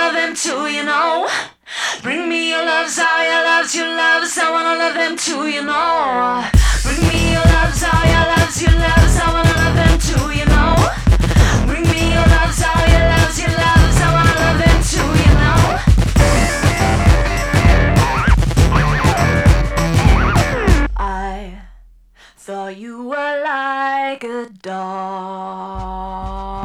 love them too, you know. Bring me your loves, all your loves, your loves. I wanna love them too, you know. Bring me your loves, all your loves, your loves. I wanna love them too, you know. Bring me your loves, all your loves, your loves. I wanna love them too, you know. I thought you were like a dog.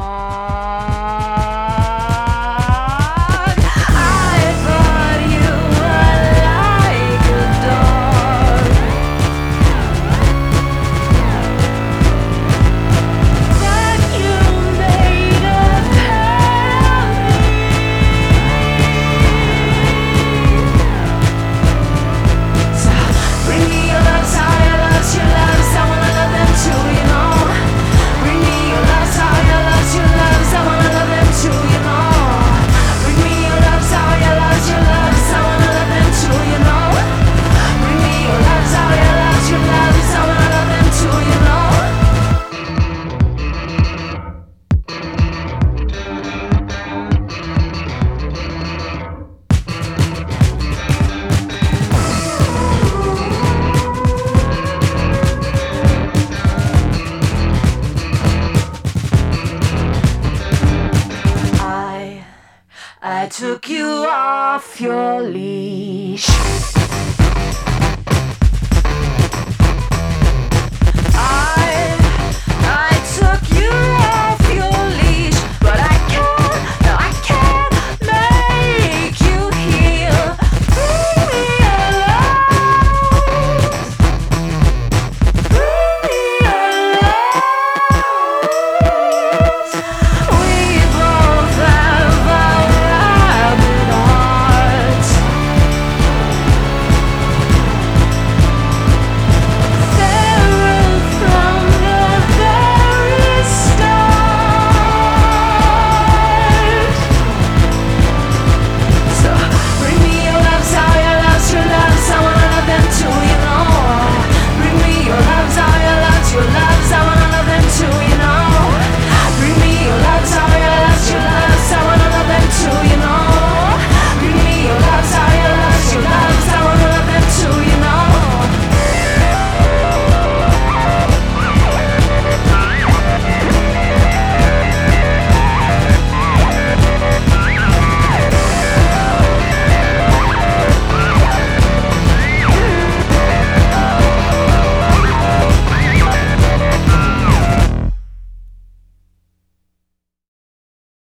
I took you off your leash.